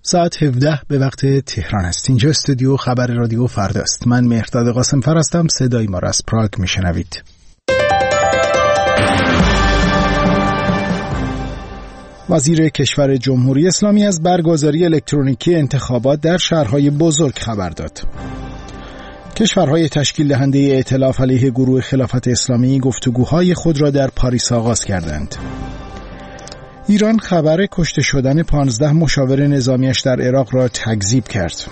ساعت 17 به وقت تهران است. اینجا استودیو خبر رادیو فرداست. من مهرداد قاسمفر هستم. صدای ما را از پراگ میشنوید. وزیر کشور جمهوری اسلامی از برگزاری الکترونیکی انتخابات در شهرهای بزرگ خبر داد. کشورهای تشکیل دهنده ائتلاف علیه گروه خلافت اسلامی گفتگوهای خود را در پاریس آغاز کردند. ایران خبر کشته شدن 15 مشاور نظامیش در عراق را تکذیب کرد.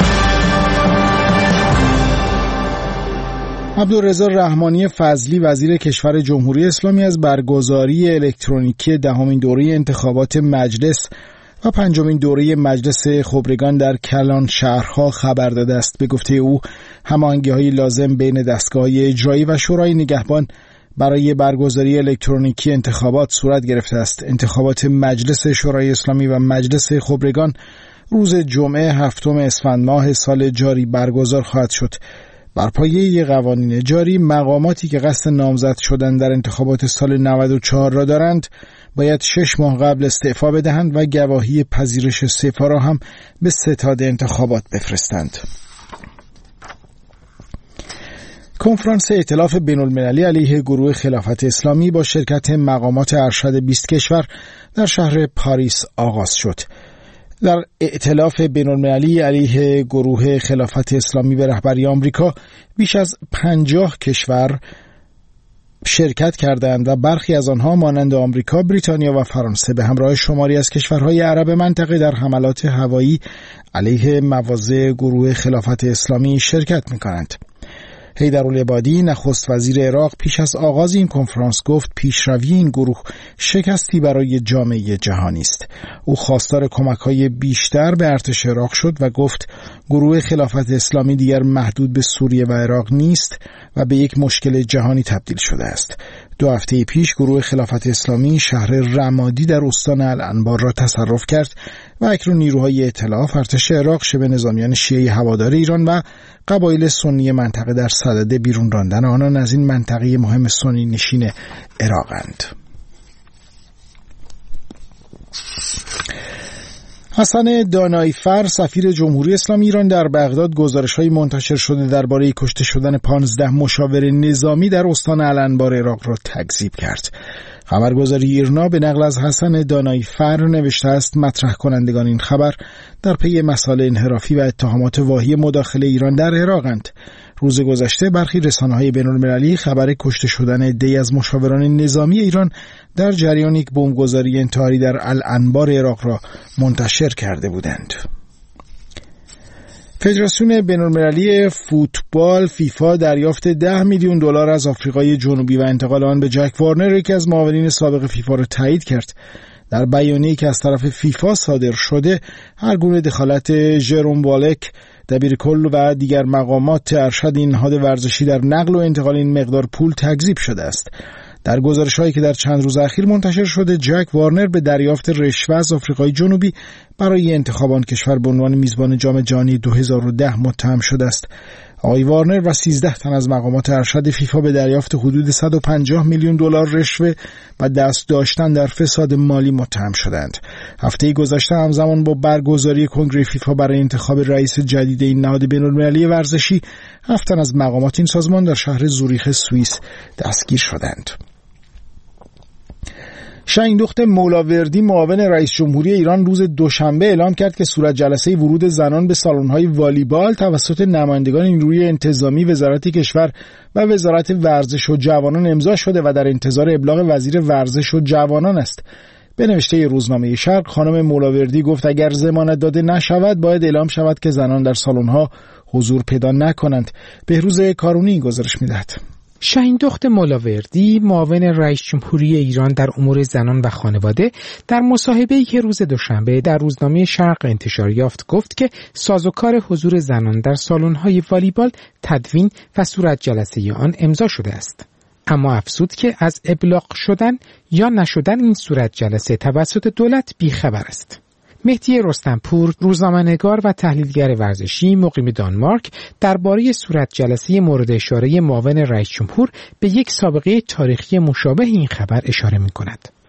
عبدالرضا رحمانی فضلی وزیر کشور جمهوری اسلامی از برگزاری الکترونیکی 10مین دوره انتخابات مجلس و 5مین دوره مجلس خبرگان در کلان شهرها خبر داده است. به گفته او هماهنگی‌های لازم بین دستگاه‌های اجرایی و شورای نگهبان برای برگزاری الکترونیکی انتخابات صورت گرفته است. انتخابات مجلس شورای اسلامی و مجلس خبرگان روز جمعه 7 اسفند ماه سال جاری برگزار خواهد شد. بر پایه قوانین جاری مقاماتی که قصد نامزد شدن در انتخابات سال 94 را دارند باید 6 ماه قبل استعفا بدهند و گواهی پذیرش استعفا را هم به ستاد انتخابات بفرستند. کنفرانس ائتلاف بین‌المللی علیه گروه خلافت اسلامی با شرکت مقامات ارشد 20 کشور در شهر پاریس آغاز شد. در ائتلاف بین‌المللی علیه گروه خلافت اسلامی به رهبری آمریکا بیش از 50 کشور شرکت کردند و برخی از آنها مانند آمریکا، بریتانیا و فرانسه به همراه شماری از کشورهای عرب منطقه در حملات هوایی علیه مواضع گروه خلافت اسلامی شرکت می‌کنند. حیدرالعبادی نخست وزیر عراق پیش از آغاز این کنفرانس گفت پیشروی این گروه شکستی برای جامعه جهانی است. او خواستار کمک‌های بیشتر به ارتش عراق شد و گفت گروه خلافت اسلامی دیگر محدود به سوریه و عراق نیست و به یک مشکل جهانی تبدیل شده است. 2 هفته پیش گروه خلافت اسلامی شهر رمادی در استان الانبار را تصرف کرد و اکنون نیروهای ائتلاف، ارتش عراق، شبه نظامیان شیعه هوادار ایران و قبایل سنی منطقه در صدد بیرون راندن آنان از این منطقه مهم سنی نشین عراقند. حسن دانایفر سفیر جمهوری اسلامی ایران در بغداد گزارش‌های منتشر شده درباره کشته شدن 15 مشاور نظامی در استان الانبار عراق را تکذیب کرد. خبرگزاری ایرنا به نقل از حسن دانایفر نوشته است مطرح کنندگان این خبر در پی مسائل انحرافی و اتهامات واهی مداخله ایران در عراقند. روز گذشته برخی رسانه‌های بین‌المللی خبر کشته شدن عده‌ای از مشاوران نظامی ایران در جریان یک بمبگذاری انتحاری در الانبار عراق را منتشر کرده بودند. فدراسیون بین‌المللی فوتبال فیفا دریافت 10 میلیون دلار از آفریقای جنوبی و انتقال آن به جک وارنر، یکی از معاونین سابق فیفا، را تایید کرد. در بیانیه‌ای که از طرف فیفا صادر شده، هر گونه دخالت ژروم والک، دبیرکل و دیگر مقامات ارشد این نهاد ورزشی در نقل و انتقال این مقدار پول تکذیب شده است. در گزارش‌هایی که در چند روز اخیر منتشر شده، جک وارنر به دریافت رشوه از آفریقای جنوبی برای انتخاب آن کشور به عنوان میزبان جام جهانی 2010 متهم شده است. آقای وارنر و 13 تن از مقامات ارشد فیفا به دریافت حدود 150 میلیون دلار رشوه و دست داشتن در فساد مالی متهم شدند. هفته گذشته همزمان با برگزاری کنگره فیفا برای انتخاب رئیس جدید این نهاد بین‌المللی ورزشی، 7 تن از مقامات این سازمان در شهر زوریخ سوئیس دستگیر شدند. شاهین مولاوردی معاون رئیس جمهوری ایران روز دوشنبه اعلام کرد که صورت جلسه ورود زنان به سالن‌های والیبال توسط نمایندگان نیروی انتظامی وزارت کشور و وزارت ورزش و جوانان امضا شده و در انتظار ابلاغ وزیر ورزش و جوانان است. به نوشته روزنامه شرق، خانم مولاوردی گفت اگر ضمانت داده نشود باید اعلام شود که زنان در سالن‌ها حضور پیدا نکنند. بهروز کارونی گزارش می‌دهد. شاهین مولاوردی معاون رئیس جمهوری ایران در امور زنان و خانواده در مصاحبه‌ای که روز دوشنبه در روزنامه شرق انتشار یافت گفت که سازوکار حضور زنان در سالن‌های والیبال تدوین و صورت جلسه آن امضا شده است. اما افزود که از ابلاغ شدن یا نشدن این صورت جلسه توسط دولت بیخبر است. مهدی رستمپور، روزنامه‌نگار و تحلیلگر ورزشی مقیم دانمارک، درباره صورت جلسه مورد اشاره معاون رئیس جمهور به یک سابقه تاریخی مشابه این خبر اشاره می‌کند.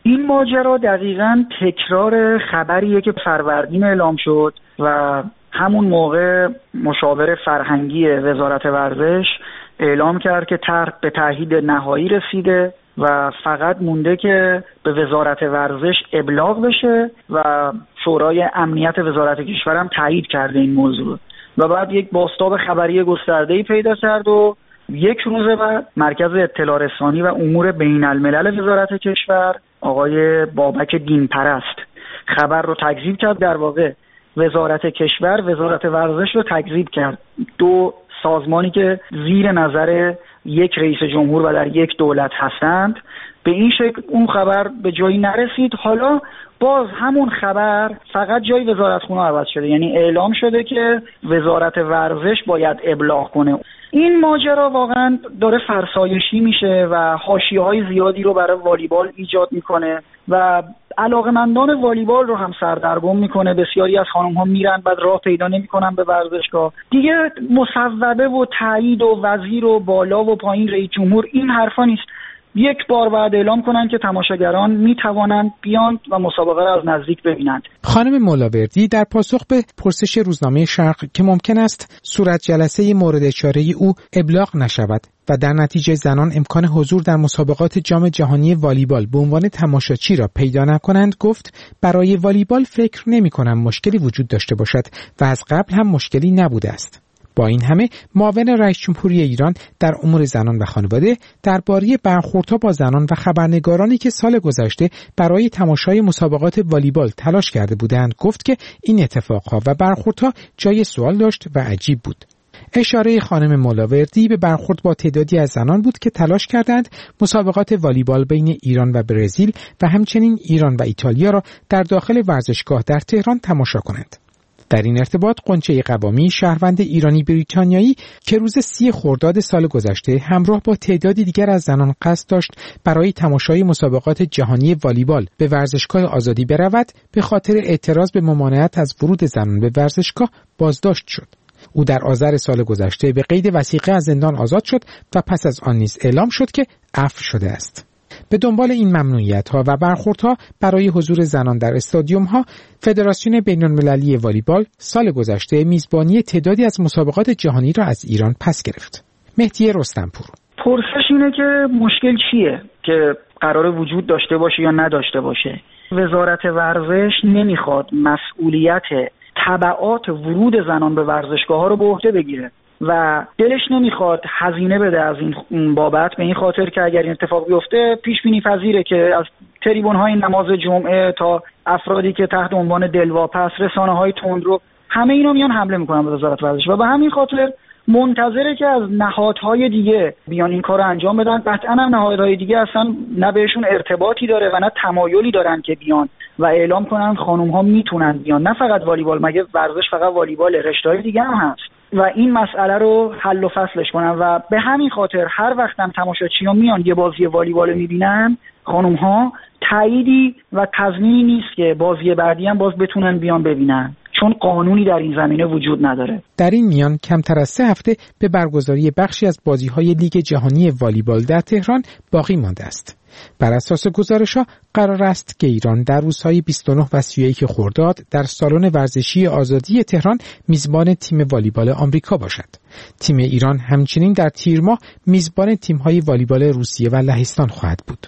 این ماجرا دقیقاً تکرار خبریه که فروردین اعلام شد و همون موقع مشاور فرهنگی وزارت ورزش اعلام کرد که طرح به تایید نهایی رسیده و فقط مونده که به وزارت ورزش ابلاغ بشه و شورای امنیت وزارت کشور هم تایید کرده این موضوع و بعد یک بازتاب خبری گسترده‌ای پیدا کرد و یک روز بعد مرکز اطلاع رسانی و امور بین الملل وزارت کشور آقای بابک دینپرست خبر رو تکذیب کرد. در واقع وزارت کشور وزارت ورزش رو تکذیب کرد، دو سازمانی که زیر نظر یک رئیس جمهور و در یک دولت هستند. به این شکل اون خبر به جایی نرسید. حالا باز همون خبر فقط جای وزارتخونه عوض شده، یعنی اعلام شده که وزارت ورزش باید ابلاغ کنه. این ماجرا واقعا داره فرسایشی میشه و حاشیه‌های زیادی رو برای والیبال ایجاد میکنه و علاقه‌مندان والیبال رو هم سردرگم میکنه. بسیاری از خانم‌ها میرن بعد راه پیدا نمیکنن به ورزشگاه. دیگه مصوبه و تایید و وزیر و بالا و پایین رئیس جمهور این حرفا نیست. یک بار بعد اعلام کنن که تماشاگران میتوانند بیان و مسابقه را از نزدیک ببینند. خانم مولاوردی در پاسخ به پرسش روزنامه شرق که ممکن است صورت جلسه مورد اشاره او ابلاغ نشود و در نتیجه زنان امکان حضور در مسابقات جام جهانی والیبال به عنوان تماشاچی را پیدا نکنند، گفت برای والیبال فکر نمی‌کنم مشکلی وجود داشته باشد و از قبل هم مشکلی نبوده است. با این همه معاون رئیس جمهوری ایران در امور زنان و خانواده درباره برخوردها با زنان و خبرنگارانی که سال گذشته برای تماشای مسابقات والیبال تلاش کرده بودند گفت که این اتفاقها و برخوردها جای سوال داشت و عجیب بود. اشاره خانم مولاوردی به برخورد با تعدادی از زنان بود که تلاش کردند مسابقات والیبال بین ایران و برزیل و همچنین ایران و ایتالیا را در داخل ورزشگاه در تهران تماشا کنند. در این ارتباط غنچه قوامی شهروند ایرانی بریتانیایی که روز 30 خرداد سال گذشته همراه با تعدادی دیگر از زنان قصد داشت برای تماشای مسابقات جهانی والیبال به ورزشگاه آزادی برود، به خاطر اعتراض به ممانعت از ورود زنان به ورزشگاه بازداشت شد. او در آذر سال گذشته به قید وثیقه از زندان آزاد شد و پس از آن نیز اعلام شد که عفو شده است. به دنبال این ممنوعیت‌ها و برخوردها برای حضور زنان در استادیوم‌ها، فدراسیون بین‌المللی والیبال سال گذشته میزبانی تعدادی از مسابقات جهانی را از ایران پس گرفت. مهدی رستمپور: پرسش اینه که مشکل چیه که قراره وجود داشته باشه یا نداشته باشه؟ وزارت ورزش نمیخواد مسئولیت تبعات ورود زنان به ورزشگاه‌ها رو به عهده بگیره و دلش نمیخواد هزینه بده از این بابت، به این خاطر که اگر این اتفاق بیفته پیش بینی پذیره که از تریبون‌های نماز جمعه تا افرادی که تحت عنوان دلواپس، رسانه‌های تندرو، همه اینا میان حمله میکنن به وزارت ورزش و به همین خاطر منتظره که از نهادهای دیگه بیان این کارو انجام بدن. قطعاً هم نهادهای دیگه اصلا نه بهشون ارتباطی داره و نه تمایلی دارن که بیان و اعلام کنن خانم‌ها میتونن بیان. نه فقط والیبال، مگه ورزش فقط والیبال، رشته‌های دیگه هم هست و این مسئله رو حل و فصلش کنن و به همین خاطر هر وقت هم تماشاچیان میان یه بازی والیبال میبینن، خانم‌ها تاییدی و تضمینی نیست که بازی بعدی هم باز بتونن بیان ببینن، چون قانونی در این زمینه وجود نداره. در این میان کمتر از 3 هفته به برگزاری بخشی از بازی‌های لیگ جهانی والیبال در تهران باقی مانده است. بر اساس گزارش‌ها قرار است که ایران در روزهای 29 و 31 خرداد در سالن ورزشی آزادی تهران میزبان تیم والیبال آمریکا باشد. تیم ایران همچنین در تیر ماه میزبان تیم‌های والیبال روسیه و لهستان خواهد بود.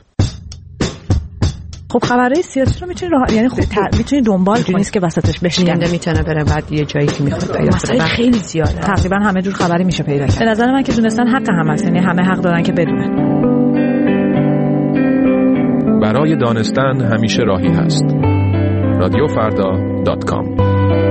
خب خبرهای سیاسی رو میتونی یعنی میتونی دنبال کنی، نیست که وسطش بشکنه، میتونه بره بعد یه جایی که میخواد پیدا کنه. خیلی زیاده، تقریبا همه جور خبری میشه پیدا کرد. به نظر من که دونستن حق هم هست، یعنی همه حق دارن که بدونن. برای دانستن همیشه راهی هست. radiofarda.com.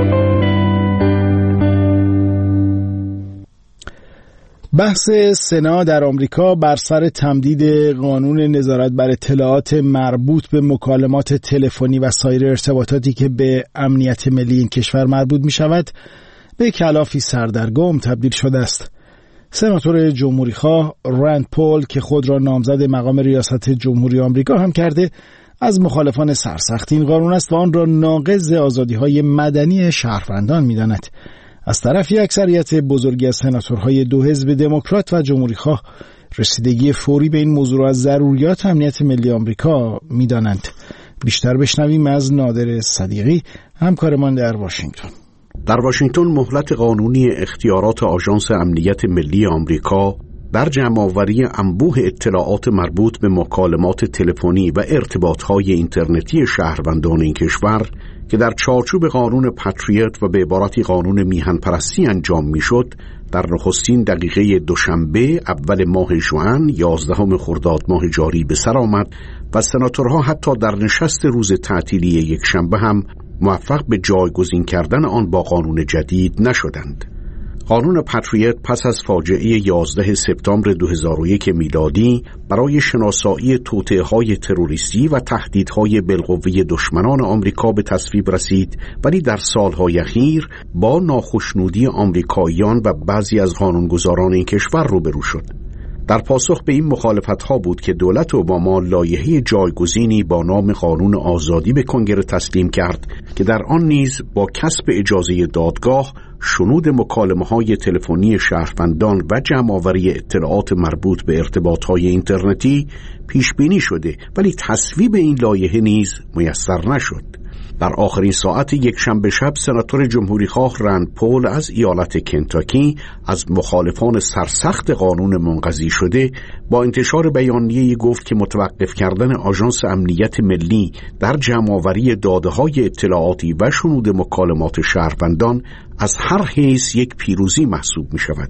بحث سنا در آمریکا بر سر تمدید قانون نظارت بر اطلاعات مربوط به مکالمات تلفنی و سایر ارتباطاتی که به امنیت ملی این کشور مربوط می شود به کلافی سردرگم تبدیل شده است. سناتور جمهوریخواه راند پول که خود را نامزد مقام ریاست جمهوری آمریکا هم کرده، از مخالفان سرسخت این قانون است و آن را ناقض آزادی‌های مدنی شهروندان می‌داند. از طرفی اکثریت بزرگی از سناتورهای دو حزب دموکرات و جمهوریخواه رسیدگی فوری به این موضوع از ضروریات امنیت ملی آمریکا می‌دانند. بیشتر بشنویم از نادر صدیقی، همکارمان در واشنگتن. در واشنگتن مهلت قانونی اختیارات آژانس امنیت ملی آمریکا در جمع‌آوری انبوه اطلاعات مربوط به مکالمات تلفنی و ارتباطات اینترنتی شهروندان این کشور که در چارچوب قانون پاتریوت و به عبارتی قانون میهن پرستی انجام میشد، در نخستین دقیقه دوشنبه اول ماه ژوئن 11 خرداد ماه جاری به سر آمد و سناتورها حتی در نشست روز تعطیلی یکشنبه هم موفق به جایگزین کردن آن با قانون جدید نشدند. قانون پاتریوت پس از فاجعه 11 سپتامبر 2001 میلادی برای شناسایی توطئه‌های تروریستی و تهدیدهای بالقوه دشمنان آمریکا به تصویب رسید، ولی در سالهای اخیر با ناخشنودی آمریکاییان و بعضی از قانونگذاران این کشور روبرو شد. در پاسخ به این مخالفت‌ها بود که دولت اوباما لایحه جایگزینی با نام قانون آزادی به کنگره تسلیم کرد که در آن نیز با کسب اجازه دادگاه شنود مکالمه‌های تلفنی شهروندان و جمع‌آوری اطلاعات مربوط به ارتباطات اینترنتی پیش بینی شده، ولی تصویب این لایحه نیز میسر نشد. در آخرین ساعت یکشنبه شب سناتور جمهوریخواه رند پول از ایالت کنتاکی از مخالفان سرسخت قانون منقضی شده با انتشار بیانیه‌ای گفت که متوقف کردن آژانس امنیت ملی در جمع‌آوری داده‌های اطلاعاتی و شنود مکالمات شهروندان از هر حیث یک پیروزی محسوب می شود.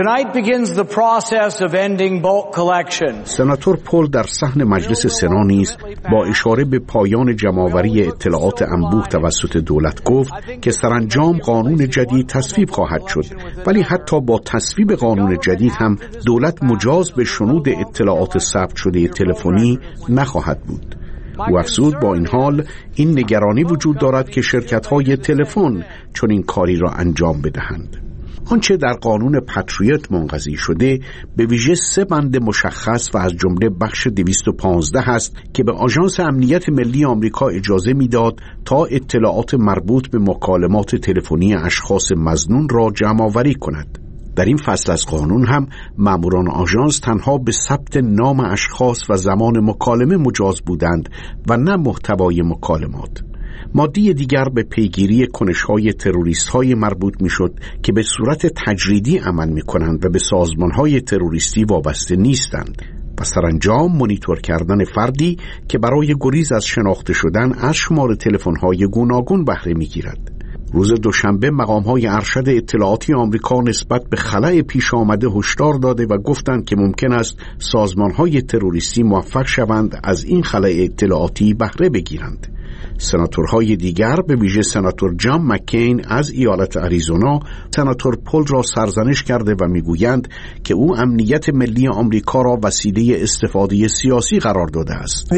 سناتور پول در صحن مجلس سنا نیز با اشاره به پایان جمع‌آوری اطلاعات انبوه توسط دولت گفت که سرانجام قانون جدید تصویب خواهد شد، ولی حتی با تصویب قانون جدید هم دولت مجاز به شنود اطلاعات ثبت شده تلفنی نخواهد بود. او افزود با این حال این نگرانی وجود دارد که شرکت‌های تلفن چون این کاری را انجام بدهند. آنچه در قانون پاتریوت منقضی شده به ویژه 3 بند مشخص و از جمله بخش 215 است که به آژانس امنیت ملی آمریکا اجازه میداد تا اطلاعات مربوط به مکالمات تلفنی اشخاص مظنون را جمع‌آوری کند. در این فصل از قانون هم ماموران آژانس تنها به ثبت نام اشخاص و زمان مکالمه مجاز بودند و نه محتوای مکالمات. ماده دیگر به پیگیری کنش‌های تروریست‌های مربوط می‌شد که به صورت تجریدی عمل می‌کنند و به سازمان‌های تروریستی وابسته نیستند و سرانجام مانیتور کردن فردی که برای گریز از شناخته شدن از شماره تلفن‌های گوناگون بهره می‌گیرد. روز دوشنبه مقام‌های ارشد اطلاعاتی آمریکا نسبت به خلأ پیش آمده هشدار داده و گفتند که ممکن است سازمان‌های تروریستی موفق شوند از این خلأ اطلاعاتی بهره بگیرند. سناتورهای دیگر به ویژه سناتور جان مکین از ایالت آریزونا سناتور پول را سرزنش کرده و میگویند که او امنیت ملی آمریکا را وسیله استفاده سیاسی قرار داده است.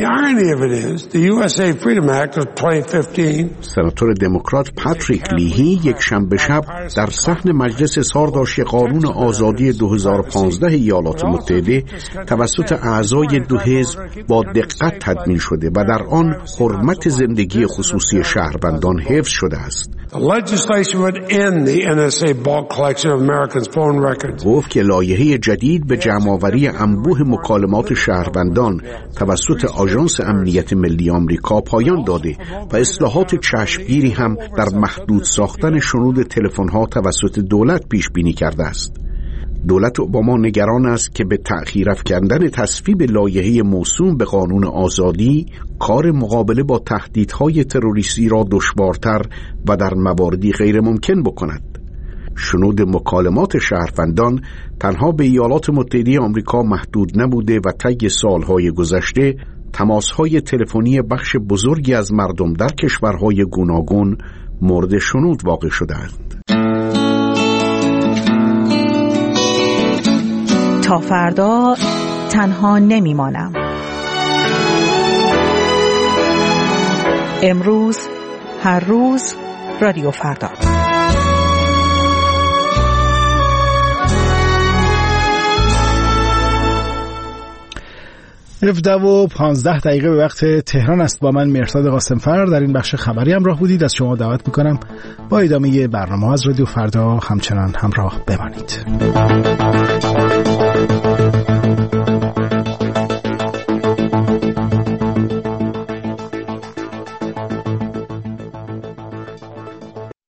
سناتور دموکرات پاتریک لیهی یک شنبه شب در صحن مجلس اظهار داشت که قانون آزادی 2015 ایالات متحده توسط اعضای 2 حزب با دقت تدوین شده و در آن حرمت زندگی خصوصی شهروندان حفظ شده است. گفت که لایحه جدید به جمع‌آوری انبوه مکالمات شهروندان توسط آژانس امنیت ملی آمریکا پایان داده و اصلاحات چشمگیری هم در محدود ساختن شنود تلفن‌ها توسط دولت پیش بینی کرده است. دولت اوباما نگران است که به تأخیر افکندن تصویب لایحه موسوم به قانون آزادی کار مقابله با تهدیدهای تروریستی را دشوارتر و در مواردی غیر ممکن بکند. شنود مکالمات شهروندان تنها به ایالات متحده آمریکا محدود نبوده و طی سالهای گذشته تماسهای تلفنی بخش بزرگی از مردم در کشورهای گوناگون مورد شنود واقع شده‌اند. تا فردا تنها نمیمانم. امروز، هر روز، رادیو فردا. 17:15 به وقت تهران است. با من مهرداد قاسمفر در این بخش خبری همراه بودید. از شما دعوت میکنم با ادامه برنامه از رادیو فردا همچنان همراه بمانید.